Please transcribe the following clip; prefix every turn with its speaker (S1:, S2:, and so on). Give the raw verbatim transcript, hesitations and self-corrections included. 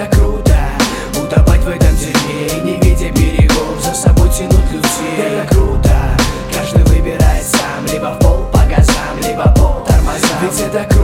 S1: это круто, утопать в этом дерьме и не видя берегов, за собой тянуть людей. Это круто, каждый выбирает сам, либо в пол по газам, либо по тормозам. Ведь это круто.